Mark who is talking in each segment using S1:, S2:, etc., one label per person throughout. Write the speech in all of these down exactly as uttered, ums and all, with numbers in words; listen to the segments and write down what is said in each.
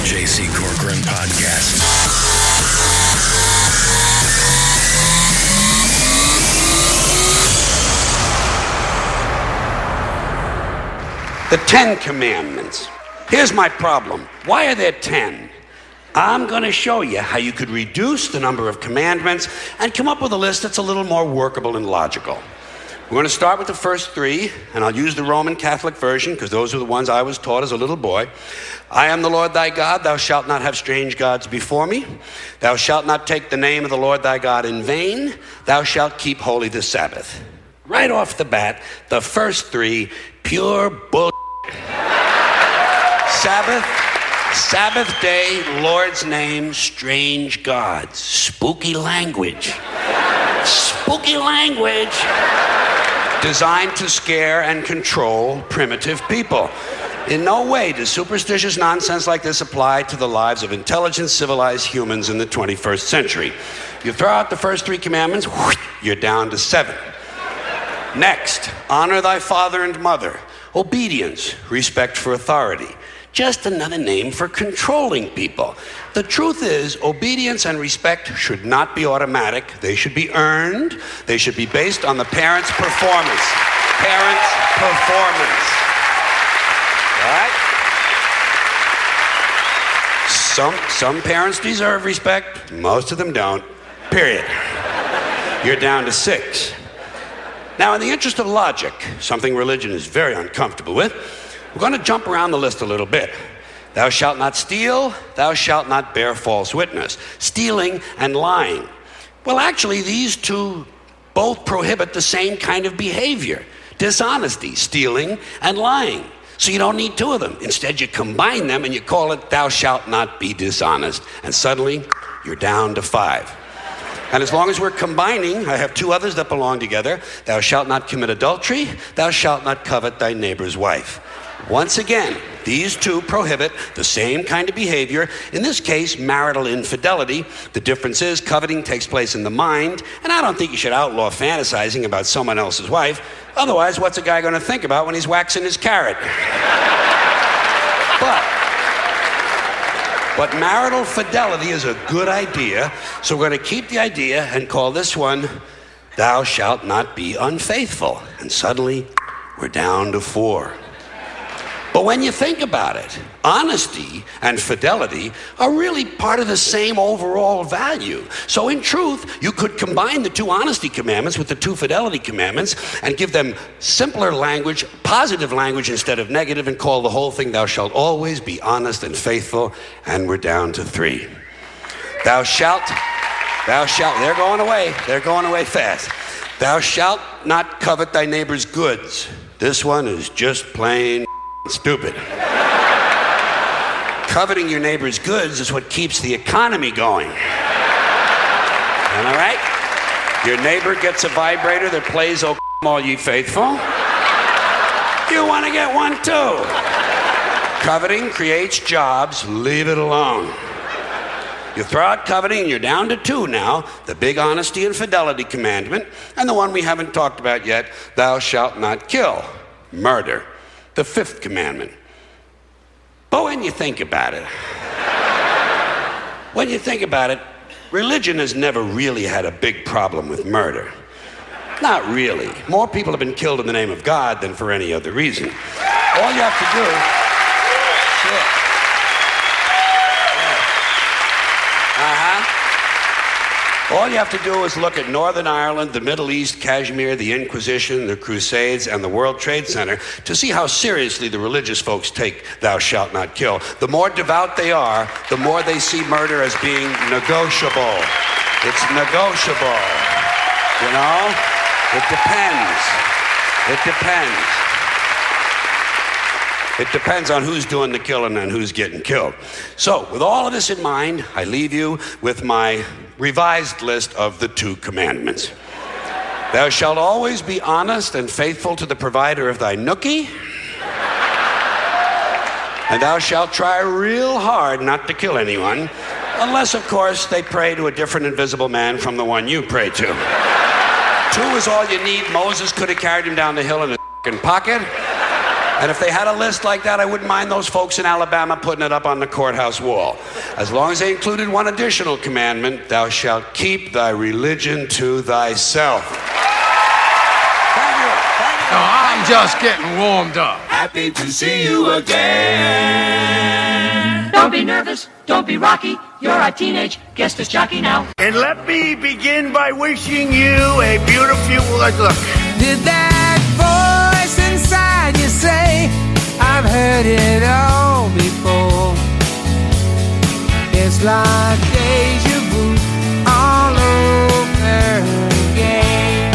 S1: J C Corcoran Podcast.
S2: The Ten Commandments. Here's my problem. Why are there ten? I'm going to show you how you could reduce the number of commandments and come up with a list that's a little more workable and logical. We're going to start with the first three, and I'll use the Roman Catholic version because those are the ones I was taught as a little boy. I am the Lord thy God. Thou shalt not have strange gods before me. Thou shalt not take the name of the Lord thy God in vain. Thou shalt keep holy the Sabbath. Right off the bat, the first three, pure bull. Sabbath, Sabbath day, Lord's name, strange gods, spooky language. Spooky language designed to scare and control primitive people. In no way does superstitious nonsense like this apply to the lives of intelligent, civilized humans in the twenty-first century. You throw out the first three commandments, you're down to seven. Next, honor thy father and mother. Obedience, respect for authority. Just another name for controlling people. The truth is, obedience and respect should not be automatic. They should be earned. They should be based on the parent's performance. Parent's performance. All right? Some, some parents deserve respect. Most of them don't. Period. You're down to six. Now, in the interest of logic, something religion is very uncomfortable with, we're going to jump around the list a little bit. Thou shalt not steal, thou shalt not bear false witness. Stealing and lying. Well, actually, these two both prohibit the same kind of behavior. Dishonesty, stealing, and lying. So you don't need two of them. Instead, you combine them and you call it thou shalt not be dishonest. And suddenly, you're down to five. And as long as we're combining, I have two others that belong together. Thou shalt not commit adultery. Thou shalt not covet thy neighbor's wife. Once again, these two prohibit the same kind of behavior. In this case, marital infidelity. The difference is coveting takes place in the mind, and I don't think you should outlaw fantasizing about someone else's wife. Otherwise, what's a guy going to think about when he's waxing his carrot? But... But marital fidelity is a good idea, so we're going to keep the idea and call this one, thou shalt not be unfaithful. And suddenly, we're down to four. But when you think about it, honesty and fidelity are really part of the same overall value. So in truth, you could combine the two honesty commandments with the two fidelity commandments and give them simpler language, positive language instead of negative, and call the whole thing, thou shalt always be honest and faithful, and we're down to three. Thou shalt, thou shalt, they're going away, they're going away fast. Thou shalt not covet thy neighbor's goods. This one is just plain stupid. Coveting your neighbor's goods is what keeps the economy going. Am I right? Your neighbor gets a vibrator that plays "O all ye faithful." You want to get one too. Coveting creates jobs. Leave it alone. You throw out coveting and you're down to two now. The big honesty and fidelity commandment, and the one we haven't talked about yet, thou shalt not kill. Murder. The fifth commandment. But when you think about it, when you think about it, religion has never really had a big problem with murder. Not really. More people have been killed in the name of God than for any other reason. All you have to do... Sure. Uh-huh. All you have to do is look at Northern Ireland, the Middle East, Kashmir, the Inquisition, the Crusades, and the World Trade Center to see how seriously the religious folks take thou shalt not kill. The more devout they are, the more they see murder as being negotiable. It's negotiable. You know? It depends. It depends. It depends on who's doing the killing and who's getting killed. So, with all of this in mind, I leave you with my revised list of the two commandments. Thou shalt always be honest and faithful to the provider of thy nookie. And thou shalt try real hard not to kill anyone, unless, of course, they pray to a different invisible man from the one you pray to. Two is all you need. Moses could have carried him down the hill in his pocket. And if they had a list like that, I wouldn't mind those folks in Alabama putting it up on the courthouse wall. As long as they included one additional commandment, thou shalt keep thy religion to thyself. Thank you. Thank you.
S3: No, I'm just getting warmed up.
S4: Happy to see you again.
S5: Don't be nervous. Don't be rocky. You're a teenage guest jockey now.
S6: And let me begin by wishing you a beautiful look.
S7: Did that voice inside you say, I've heard it all before? It's like deja vu all over again.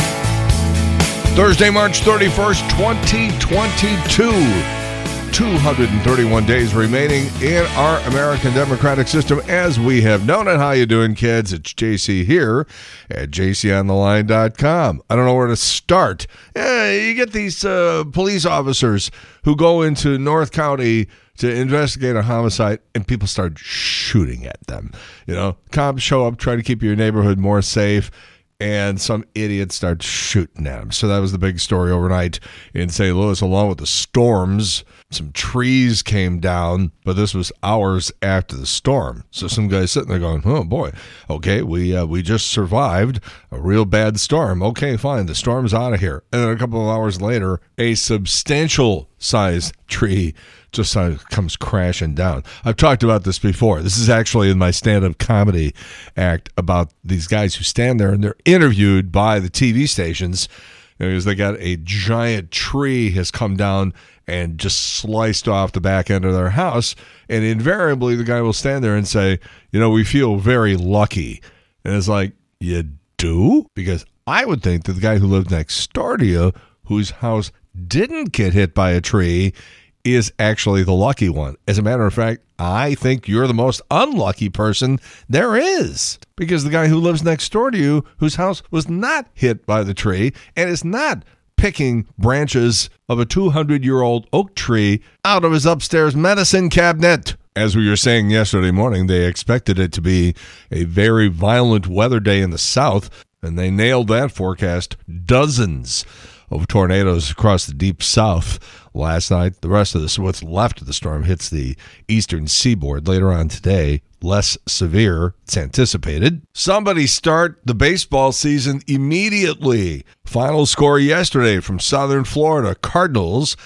S8: Thursday, March thirty-first, twenty twenty-two. two hundred thirty-one days remaining in our American democratic system as we have known it. How you doing, kids? It's J C here at j c on the line dot com. I don't know where to start. Yeah, you get these uh, police officers who go into North County to investigate a homicide, and people start shooting at them. You know, cops show up, try to keep your neighborhood more safe, and some idiot starts shooting at him. So that was the big story overnight in Saint Louis, along with the storms. Some trees came down, but this was hours after the storm. So some guy's sitting there going, oh, boy, okay, we uh, we just survived a real bad storm. Okay, fine, the storm's out of here. And then a couple of hours later, a substantial-sized tree just uh, comes crashing down. I've talked about this before. This is actually in my stand-up comedy act about these guys who stand there and they're interviewed by the T V stations because they got a giant tree has come down and just sliced off the back end of their house. And invariably, the guy will stand there and say, you know, we feel very lucky. And it's like, you do? Because I would think that the guy who lived next door to you, whose house didn't get hit by a tree, is actually the lucky one. As a matter of fact, I think you're the most unlucky person there is. Because the guy who lives next door to you, whose house was not hit by the tree and is not picking branches of a two hundred year old oak tree out of his upstairs medicine cabinet. As we were saying yesterday morning, they expected it to be a very violent weather day in the south, and they nailed that forecast. Dozens of tornadoes across the deep south last night. The rest of this, what's left of the storm, hits the eastern seaboard later on today. Less severe, it's anticipated. Somebody start the baseball season immediately. Final score yesterday from Southern Florida. Cardinals,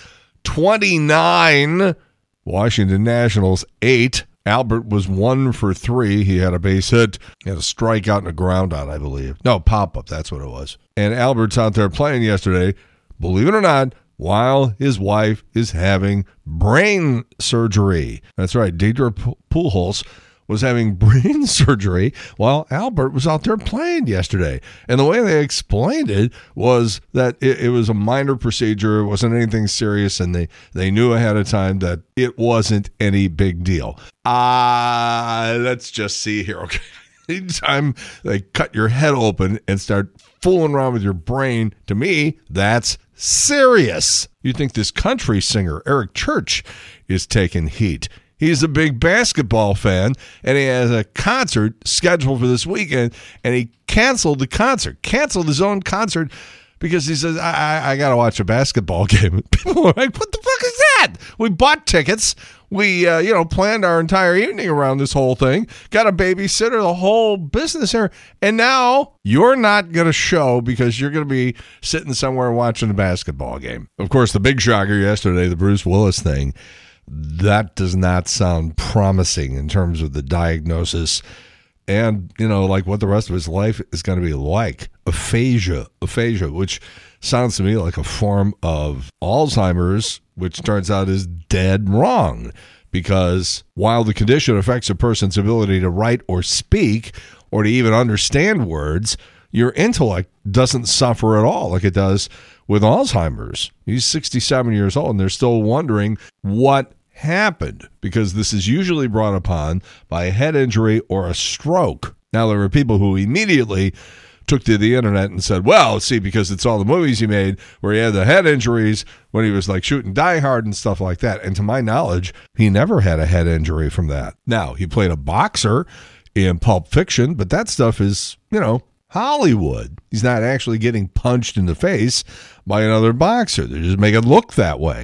S8: twenty-nine. Washington Nationals, eight. Albert was one for three. He had a base hit. He had a strikeout and a ground out, I believe. No, pop-up, that's what it was. And Albert's out there playing yesterday, believe it or not, while his wife is having brain surgery. That's right, Deidre Pujols was having brain surgery while Albert was out there playing yesterday. And the way they explained it was that it, it was a minor procedure. It wasn't anything serious, and they, they knew ahead of time that it wasn't any big deal. Ah, uh, let's just see here, okay? Anytime they cut your head open and start fooling around with your brain, to me, that's serious. You think this country singer, Eric Church, is taking heat. He's a big basketball fan, and he has a concert scheduled for this weekend, and he canceled the concert, canceled his own concert because he says, I, I, I got to watch a basketball game. People are like, what the fuck is that? We bought tickets. We, uh, you know, planned our entire evening around this whole thing, got a babysitter, the whole business here, and now you're not going to show because you're going to be sitting somewhere watching a basketball game. Of course, the big shocker yesterday, the Bruce Willis thing, that does not sound promising in terms of the diagnosis and, you know, like what the rest of his life is going to be like. Aphasia, aphasia, which sounds to me like a form of Alzheimer's, which turns out is dead wrong. Because while the condition affects a person's ability to write or speak or to even understand words, your intellect doesn't suffer at all like it does with Alzheimer's. He's sixty-seven years old, and they're still wondering what happened, because this is usually brought upon by a head injury or a stroke. Now, there were people who immediately took to the internet and said, well, see, because it's all the movies he made where he had the head injuries when he was like shooting Die Hard and stuff like that. And to my knowledge, he never had a head injury from that. Now, he played a boxer in Pulp Fiction, but that stuff is, you know, Hollywood. He's not actually getting punched in the face by another boxer. They just make it look that way.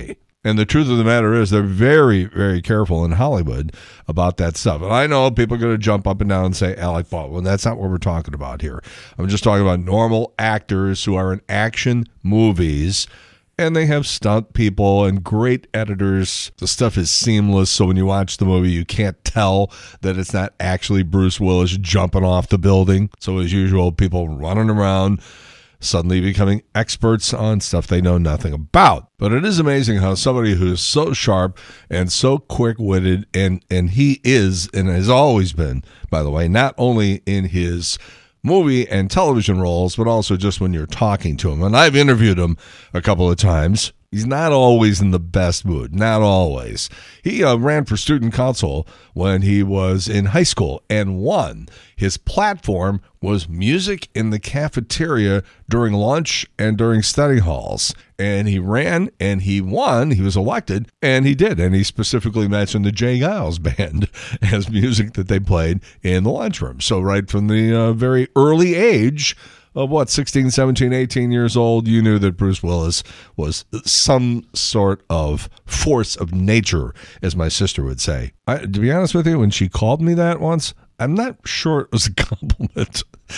S8: And the truth of the matter is they're very, very careful in Hollywood about that stuff. And I know people are going to jump up and down and say Alec Baldwin. That's not what we're talking about here. I'm just talking about normal actors who are in action movies, and they have stunt people and great editors. The stuff is seamless, so when you watch the movie, you can't tell that it's not actually Bruce Willis jumping off the building. So as usual, people running around, suddenly becoming experts on stuff they know nothing about. But it is amazing how somebody who's so sharp and so quick-witted, and, and he is, and has always been, by the way, not only in his movie and television roles, but also just when you're talking to him. And I've interviewed him a couple of times. He's not always in the best mood, not always. He uh, ran for student council when he was in high school and won. His platform was music in the cafeteria during lunch and during study halls. And he ran and he won. He was elected, and he did. And he specifically mentioned the Jay Giles Band as music that they played in the lunchroom. So right from the uh, very early age of what, sixteen, seventeen, eighteen years old, you knew that Bruce Willis was some sort of force of nature, as my sister would say. I, to be honest with you, when she called me that once, I'm not sure it was a compliment,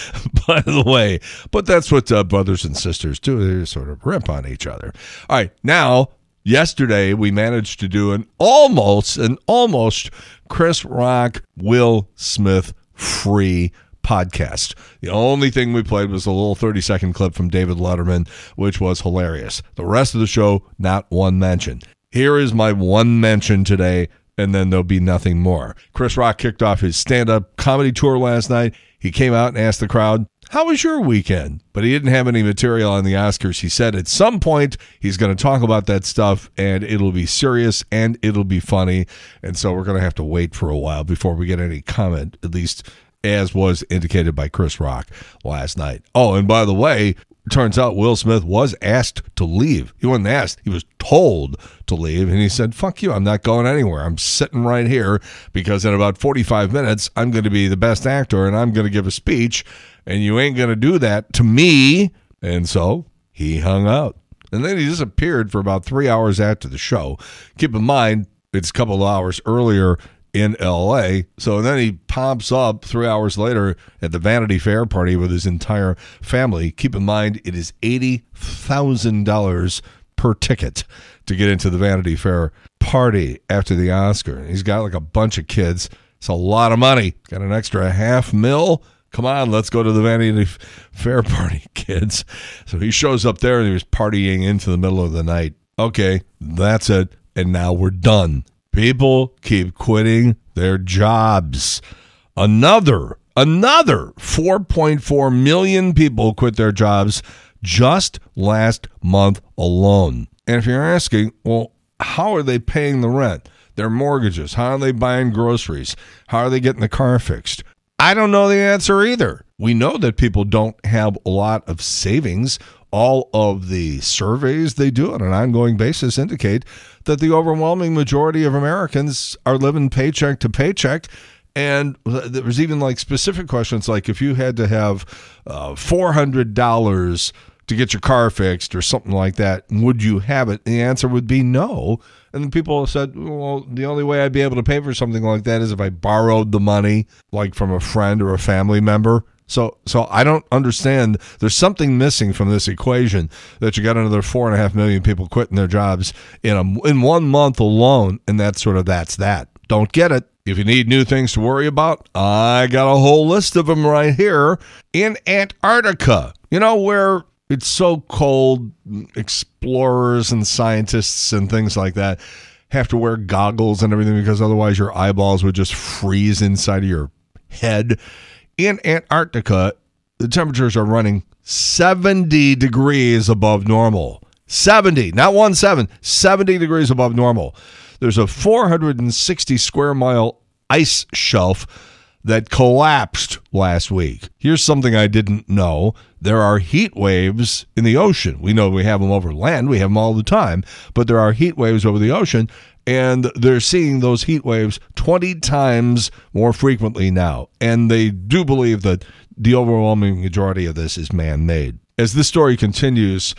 S8: by the way. But that's what uh, brothers and sisters do. They sort of rip on each other. All right, now, yesterday we managed to do an almost, an almost Chris Rock, Will Smith free podcast. The only thing we played was a little thirty-second clip from David Letterman, which was hilarious. The rest of the show, not one mention. Here is my one mention today, and then there'll be nothing more. Chris Rock kicked off his stand-up comedy tour last night. He came out and asked the crowd, how was your weekend? But he didn't have any material on the Oscars. He said at some point he's going to talk about that stuff, and it'll be serious and it'll be funny. And so we're going to have to wait for a while before we get any comment, at least as was indicated by Chris Rock last night. Oh, and by the way, turns out Will Smith was asked to leave. He wasn't asked. He was told to leave, and he said, fuck you, I'm not going anywhere. I'm sitting right here because in about forty-five minutes, I'm going to be the best actor, and I'm going to give a speech, and you ain't going to do that to me. And so he hung out. And then he disappeared for about three hours after the show. Keep in mind, it's a couple of hours earlier in L A. So then he pops up three hours later at the Vanity Fair party with his entire family. Keep in mind, it is eighty thousand dollars per ticket to get into the Vanity Fair party after the Oscar. He's got like a bunch of kids. It's a lot of money. Got an extra half mil. Come on, let's go to the Vanity Fair party, kids. So he shows up there and he was partying into the middle of the night. Okay, that's it. And now we're done. People keep quitting their jobs. Another, another four point four million people quit their jobs just last month alone. And if you're asking, well, how are they paying the rent, their mortgages? How are they buying groceries? How are they getting the car fixed? I don't know the answer either. We know that people don't have a lot of savings. All of the surveys they do on an ongoing basis indicate that the overwhelming majority of Americans are living paycheck to paycheck. And there was even like specific questions like if you had to have uh, four hundred dollars to get your car fixed or something like that, would you have it? The answer would be no. And then people said, well, the only way I'd be able to pay for something like that is if I borrowed the money, like from a friend or a family member. So so I don't understand. There's something missing from this equation that you got another four and a half million people quitting their jobs in a, in one month alone, and that's sort of that's that. Don't get it. If you need new things to worry about, I got a whole list of them right here. In Antarctica, you know, where it's so cold, explorers and scientists and things like that have to wear goggles and everything because otherwise your eyeballs would just freeze inside of your head. In Antarctica, the temperatures are running seventy degrees above normal. seventy, not one seven, seventy degrees above normal. There's a four hundred sixty square mile ice shelf that collapsed last week. Here's something I didn't know. There are heat waves in the ocean. We know we have them over land. We have them all the time. But there are heat waves over the ocean, and they're seeing those heat waves twenty times more frequently now. And they do believe that the overwhelming majority of this is man-made. As this story continues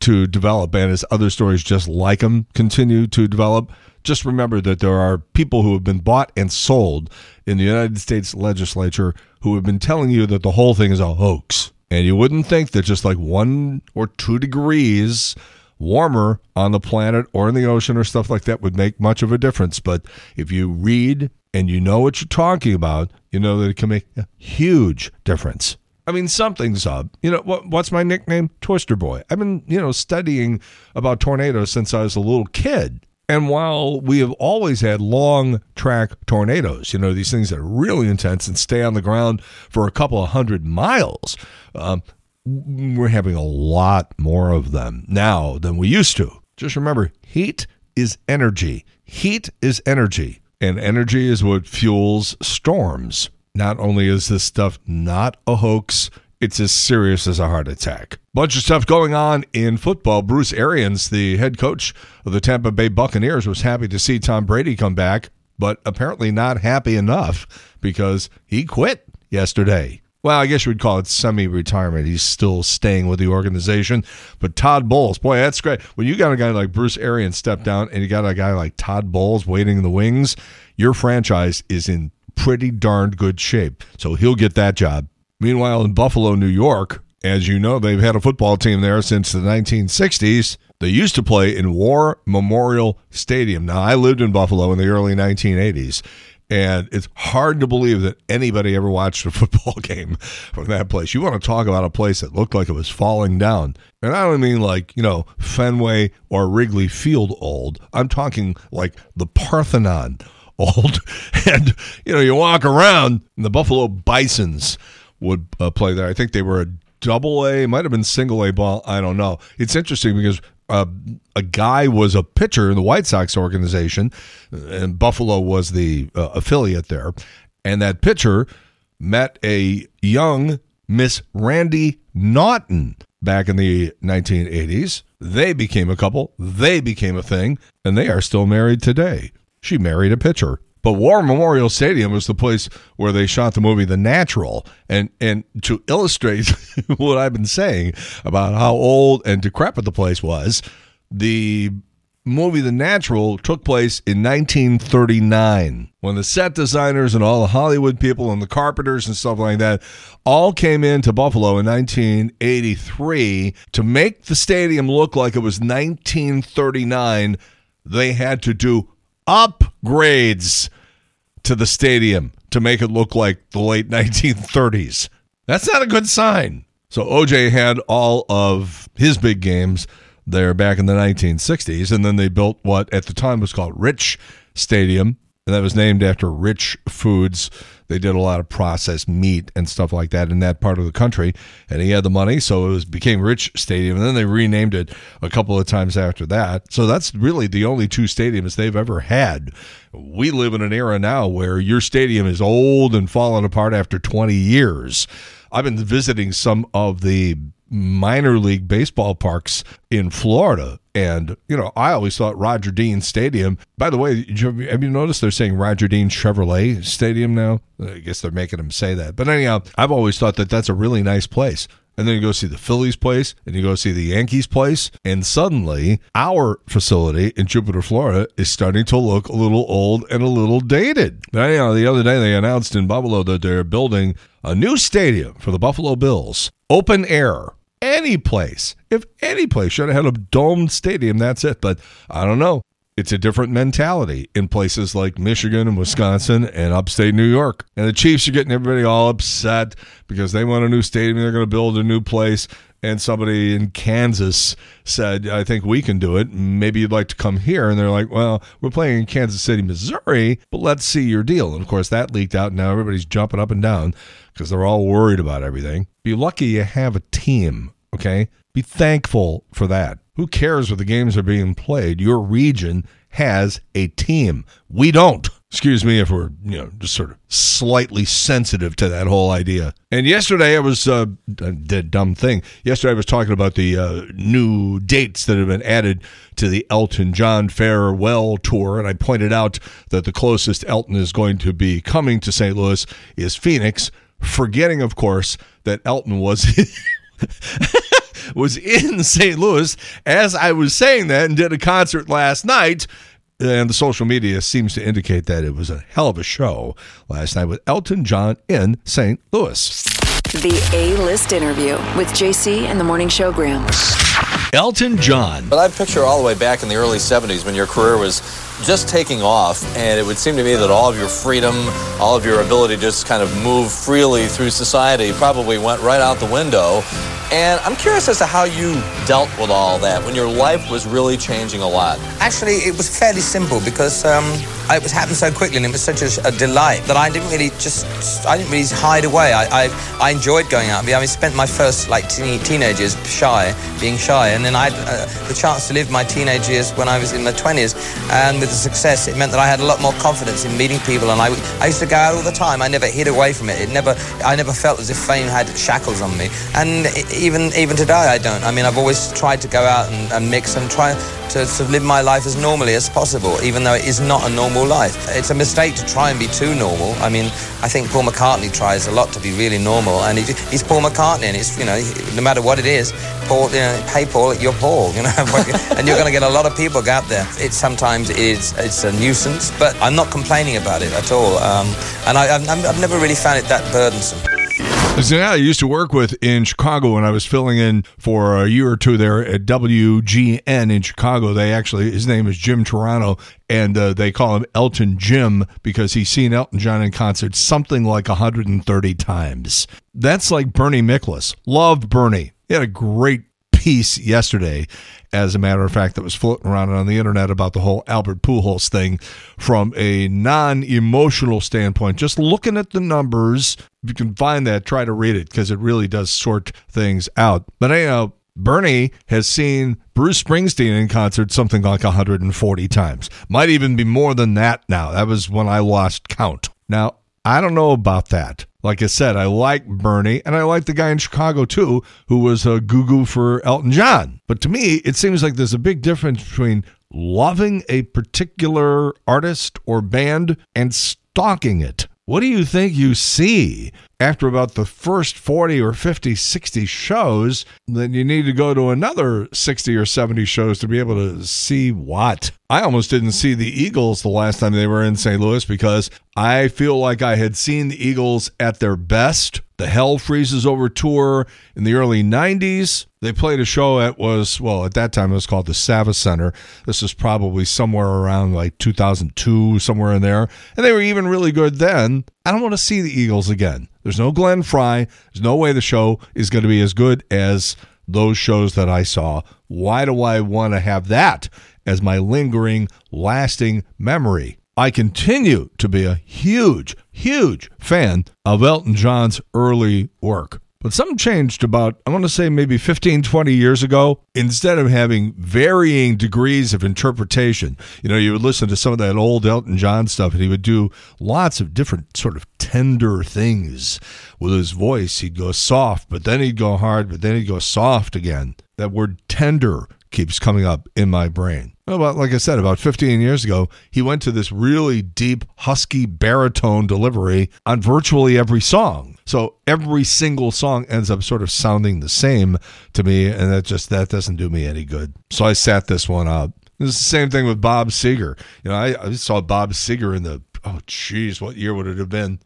S8: to develop, and as other stories just like them continue to develop, just remember that there are people who have been bought and sold in the United States legislature who have been telling you that the whole thing is a hoax. And you wouldn't think that just like one or two degrees warmer on the planet or in the ocean or stuff like that would make much of a difference. But if you read and you know what you're talking about, you know that it can make a huge difference. I mean, something's up. You know, what, what's my nickname? Twister Boy. I've been, you know, studying about tornadoes since I was a little kid. And while we have always had long track tornadoes, you know, these things that are really intense and stay on the ground for a couple of hundred miles, um, we're having a lot more of them now than we used to. Just remember, heat is energy. Heat is energy. And energy is what fuels storms. Not only is this stuff not a hoax, it's as serious as a heart attack. Bunch of stuff going on in football. Bruce Arians, the head coach of the Tampa Bay Buccaneers, was happy to see Tom Brady come back, but apparently not happy enough because he quit yesterday. Well, I guess you would call it semi-retirement. He's still staying with the organization. But Todd Bowles, boy, that's great. When you got a guy like Bruce Arians step down and you got a guy like Todd Bowles waiting in the wings, your franchise is in pretty darned good shape. So he'll get that job. Meanwhile, in Buffalo, New York, as you know, they've had a football team there since the nineteen sixties. They used to play in War Memorial Stadium. Now, I lived in Buffalo in the early nineteen eighties, and it's hard to believe that anybody ever watched a football game from that place. You want to talk about a place that looked like it was falling down. And I don't mean like, you know, Fenway or Wrigley Field old. I'm talking like the Parthenon old. And, you know, you walk around, and the Buffalo Bisons would uh, play there. I think they were a double A, might have been single A ball. I don't know. It's interesting because uh, a guy was a pitcher in the White Sox organization, and Buffalo was the uh, affiliate there. And that pitcher met a young Miss Randy Naughton back in the nineteen eighties. They became a couple. They became a thing, and they are still married today. She married a pitcher. But War Memorial Stadium was the place where they shot the movie The Natural. And and to illustrate what I've been saying about how old and decrepit the place was, the movie The Natural took place in nineteen thirty-nine, when the set designers and all the Hollywood people and the carpenters and stuff like that all came into Buffalo in nineteen eighty-three to make the stadium look like it was nineteen thirty-nine. They had to do upgrades to the stadium to make it look like the late nineteen thirties. That's not a good sign. So O J had all of his big games there back in the nineteen sixties, and then they built what at the time was called Rich Stadium, and that was named after Rich Foods. They did a lot of processed meat and stuff like that in that part of the country, and he had the money, so it was became Rich Stadium, and then they renamed it a couple of times after that. So that's really the only two stadiums they've ever had. We live in an era now where your stadium is old and falling apart after twenty years. I've been visiting some of the minor league baseball parks in Florida, and you know, I always thought Roger Dean Stadium, by the way, have you noticed they're saying Roger Dean Chevrolet Stadium now? I guess they're making them say that, but anyhow, I've always thought that that's a really nice place. And then you go see the Phillies place, and you go see the Yankees place, and suddenly our facility in Jupiter, Florida is starting to look a little old and a little dated. But anyhow, the other day they announced in Buffalo that they're building a new stadium for the Buffalo Bills. Open air. Any place. If any place should have had a domed stadium, that's it. But I don't know. It's a different mentality in places like Michigan and Wisconsin and upstate New York. And the Chiefs are getting everybody all upset because they want a new stadium. They're going to build a new place. And somebody in Kansas said, I think we can do it. Maybe you'd like to come here. And they're like, well, we're playing in Kansas City, Missouri, but let's see your deal. And, of course, that leaked out. And now everybody's jumping up and down because they're all worried about everything. Be lucky you have a team, okay? Be thankful for that. Who cares where the games are being played? Your region has a team. We don't. Excuse me if we're, you know, just sort of slightly sensitive to that whole idea. And yesterday I was, uh, I did a dumb thing. Yesterday I was talking about the uh, new dates that have been added to the Elton John Farewell Tour, and I pointed out that the closest Elton is going to be coming to Saint Louis is Phoenix, forgetting, of course, that Elton was... was in Saint Louis as I was saying that and did a concert last night. And the social media seems to indicate that it was a hell of a show last night with Elton John in Saint Louis.
S4: The A-List interview with J C and the Morning Show Graham.
S8: Elton John.
S9: But I picture all the way back in the early seventies when your career was just taking off, and it would seem to me that all of your freedom, all of your ability to just kind of move freely through society probably went right out the window. And I'm curious as to how you dealt with all that when your life was really changing a lot.
S10: Actually, it was fairly simple because um, it was happened so quickly and it was such a, a delight that I didn't really just, I didn't really hide away. I, I, I enjoyed going out. I mean, spent my first like teen, teenagers shy, being shy, and then I had uh, the chance to live my teenage years when I was in my twenties. And with the success, it meant that I had a lot more confidence in meeting people. And I, I used to go out all the time. I never hid away from it. It never, I never felt as if fame had shackles on me. And it, Even even today, I don't. I mean, I've always tried to go out and, and mix and try to, to live my life as normally as possible, even though it is not a normal life. It's a mistake to try and be too normal. I mean, I think Paul McCartney tries a lot to be really normal, and he, he's Paul McCartney, and it's, you know, no matter what it is, Paul, you know, hey Paul, you're Paul, you know, and you're going to get a lot of people go out there. It sometimes is it's a nuisance, but I'm not complaining about it at all, um, and I, I've, I've never really found it that burdensome.
S8: So yeah, I used to work with in Chicago when I was filling in for a year or two there at W G N in Chicago. They actually, his name is Jim Turano, and uh, they call him Elton Jim because he's seen Elton John in concert something like one hundred thirty times. That's like Bernie Miklasz. Loved Bernie. He had a great piece yesterday, as a matter of fact, that was floating around on the internet about the whole Albert Pujols thing from a non-emotional standpoint. Just looking at the numbers, if you can find that, try to read it because it really does sort things out. But anyhow, Bernie has seen Bruce Springsteen in concert something like one hundred forty times. Might even be more than that now. That was when I lost count. Now, I don't know about that. Like I said, I like Bernie, and I like the guy in Chicago, too, who was a goo-goo for Elton John. But to me, it seems like there's a big difference between loving a particular artist or band and stalking it. What do you think you see after about the first forty or fifty, sixty shows? Then you need to go to another sixty or seventy shows to be able to see what? I almost didn't see the Eagles the last time they were in Saint Louis because I feel like I had seen the Eagles at their best. The Hell Freezes Over tour in the early nineties. They played a show at was, well, at that time it was called the Savas Center. This is probably somewhere around like two thousand two, somewhere in there. And they were even really good then. I don't want to see the Eagles again. There's no Glenn Frey. There's no way the show is going to be as good as those shows that I saw. Why do I want to have that as my lingering, lasting memory? I continue to be a huge, huge fan of Elton John's early work. But something changed about, I want to say maybe fifteen, twenty years ago. Instead of having varying degrees of interpretation, you know, you would listen to some of that old Elton John stuff, and he would do lots of different sort of tender things with his voice. He'd go soft, but then he'd go hard, but then he'd go soft again. That word tender keeps coming up in my brain. Well, about, like I said, about fifteen years ago, he went to this really deep, husky baritone delivery on virtually every song. So every single song ends up sort of sounding the same to me, and that just that doesn't do me any good. So I sat this one out. It's the same thing with Bob Seger. You know, I, I saw Bob Seger in the, oh, geez, what year would it have been?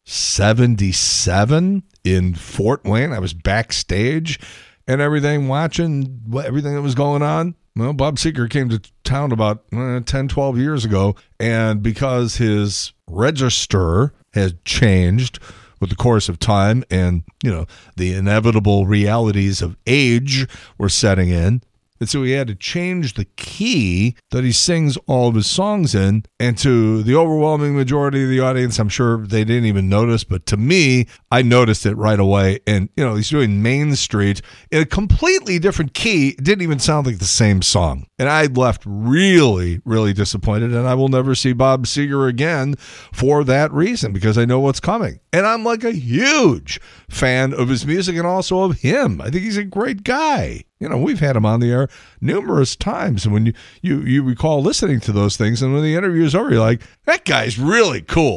S8: seventy-seven in Fort Wayne. I was backstage and everything, watching everything that was going on. Well, Bob Seger came to town about uh, ten, twelve years ago, and because his register had changed with the course of time and, you know, the inevitable realities of age were setting in, and so he had to change the key that he sings all of his songs in. And to the overwhelming majority of the audience, I'm sure they didn't even notice. But to me, I noticed it right away. And, you know, he's doing Main Street in a completely different key. It didn't even sound like the same song. And I left really, really disappointed. And I will never see Bob Seger again for that reason, because I know what's coming. And I'm like a huge fan of his music and also of him. I think he's a great guy. You know, we've had him on the air numerous times. And when you, you, you recall listening to those things, and when the interview is over, you're like, that guy's really cool.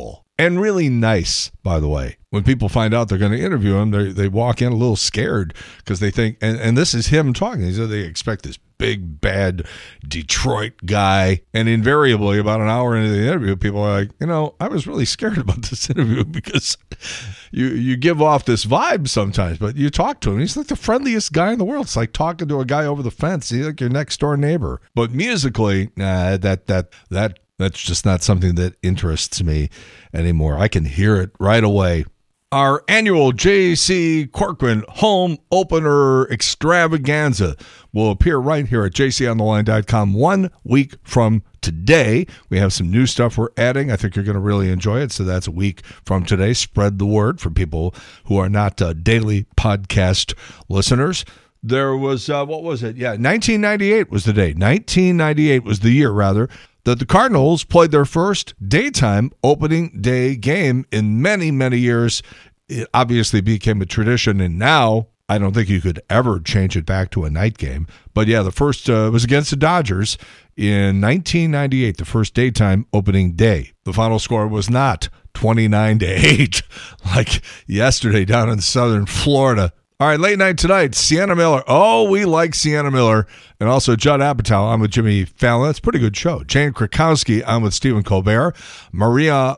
S8: and really nice, by the way. When people find out they're going to interview him, they they walk in a little scared because they think, and, and this is him talking. He said they expect this big, bad Detroit guy. And invariably, about an hour into the interview, people are like, you know, I was really scared about this interview because you you give off this vibe sometimes, but you talk to him. He's like the friendliest guy in the world. It's like talking to a guy over the fence. He's like your next door neighbor. But musically, nah, that that that that's just not something that interests me anymore. I can hear it right away. Our annual J C. Corcoran Home Opener Extravaganza will appear right here at j c on the line dot com one week from today. We have some new stuff we're adding. I think you're going to really enjoy it. So that's a week from today. Spread the word for people who are not uh, daily podcast listeners. There was, uh, what was it? Yeah, nineteen ninety-eight was the day. nineteen ninety-eight was the year, rather, that the Cardinals played their first daytime opening day game in many, many years. It obviously became a tradition, and now I don't think you could ever change it back to a night game. But yeah, the first uh, was against the Dodgers in nineteen ninety-eight, the first daytime opening day. The final score was not twenty-nine to eight like yesterday down in southern Florida. All right, late night tonight, Sienna Miller. Oh, we like Sienna Miller. And also Judd Apatow on with Jimmy Fallon. It's a pretty good show. Jane Krakowski on with Stephen Colbert. Maria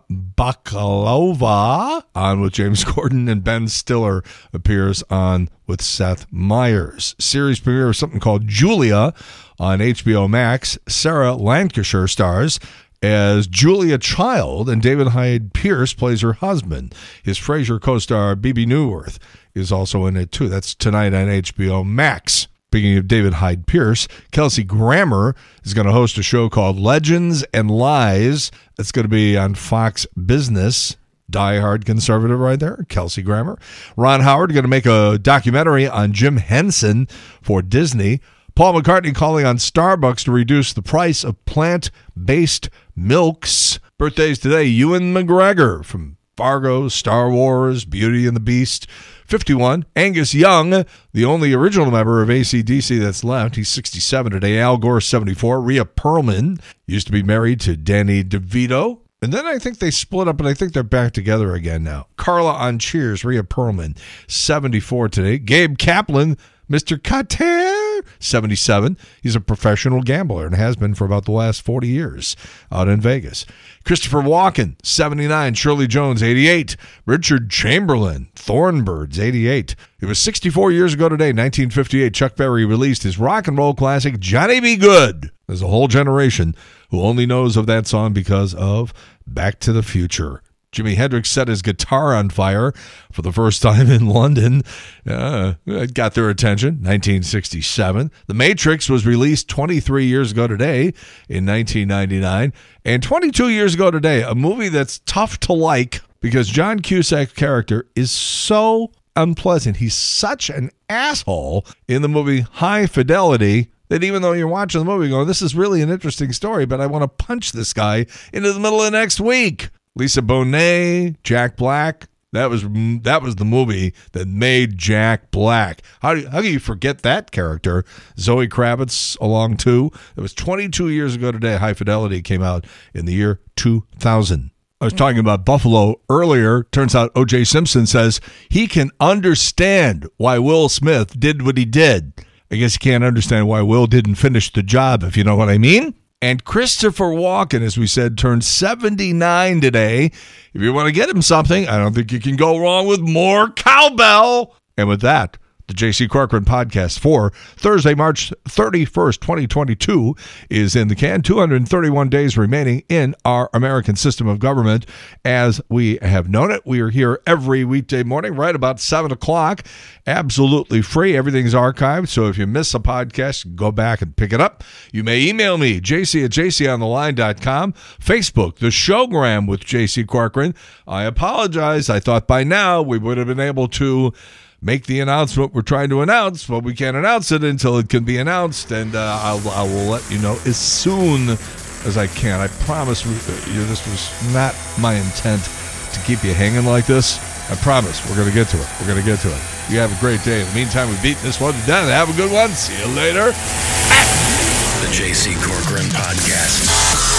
S8: Bakalova on with James Corden. And Ben Stiller appears on with Seth Meyers. Series premiere of something called Julia on H B O Max. Sarah Lancashire stars as Julia Child, and David Hyde Pierce plays her husband. His Frasier co-star Bebe Neuwirth is also in it too. That's tonight on H B O Max. Speaking of David Hyde Pierce, Kelsey Grammer is going to host a show called Legends and Lies. It's going to be on Fox Business. Die-hard conservative right there, Kelsey Grammer. Ron Howard going to make a documentary on Jim Henson for Disney. Paul McCartney calling on Starbucks to reduce the price of plant-based milks. Birthdays today, Ewan McGregor from Fargo, Star Wars, Beauty and the Beast. fifty-one, Angus Young, the only original member of A C D C that's left. He's sixty-seven today. Al Gore, seventy-four. Rhea Perlman used to be married to Danny DeVito. And then I think they split up, and I think they're back together again now. Carla on Cheers, Rhea Perlman, seventy-four today. Gabe Kaplan, Mister Kater, seventy-seven. He's a professional gambler and has been for about the last forty years out in Vegas. Christopher Walken, seventy-nine. Shirley Jones, eighty-eight. Richard Chamberlain, Thornbirds, eighty-eight. It was sixty-four years ago today, nineteen fifty-eight, Chuck Berry released his rock and roll classic, Johnny Be Good. There's a whole generation who only knows of that song because of Back to the Future. Jimi Hendrix set his guitar on fire for the first time in London. Uh, it got their attention, nineteen sixty-seven. The Matrix was released twenty-three years ago today in nineteen ninety-nine. And twenty-two years ago today, a movie that's tough to like because John Cusack's character is so unpleasant. He's such an asshole in the movie High Fidelity that even though you're watching the movie going, this is really an interesting story, but I want to punch this guy into the middle of next week. Lisa Bonet, Jack Black. That was that was the movie that made Jack Black. How do you, how do you forget that character? Zoe Kravitz along too. It was twenty-two years ago today. High Fidelity came out in the year two thousand. I was talking about Buffalo earlier. Turns out O J Simpson says he can understand why Will Smith did what he did. I guess you can't understand why Will didn't finish the job, if you know what I mean. And Christopher Walken, as we said, turned seventy-nine today. If you want to get him something, I don't think you can go wrong with more cowbell. And with that, the J C. Corcoran podcast for Thursday, March thirty-first, twenty twenty-two is in the can. two hundred thirty-one days remaining in our American system of government as we have known it. We are here every weekday morning, right about seven o'clock. Absolutely free. Everything's archived. So if you miss a podcast, go back and pick it up. You may email me, j c at j c on the line dot com. Facebook, the Showgram with J C. Corcoran. I apologize. I thought by now we would have been able to make the announcement we're trying to announce, but we can't announce it until it can be announced, and uh, I'll, I will let you know as soon as I can. I promise you this was not my intent to keep you hanging like this. I promise we're going to get to it. We're going to get to it. You have a great day. In the meantime, we've beaten this one to death. Have a good one. See you later.
S1: The J C. Corcoran Podcast.